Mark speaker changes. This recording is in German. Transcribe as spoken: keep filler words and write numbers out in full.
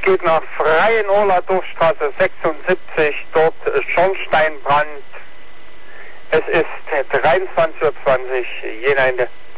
Speaker 1: geht nach Freienohler Dorfstraße sechsundsiebzig, dort Schornsteinbrand. Es ist dreiundzwanzig Uhr zwanzig, Jena Ende.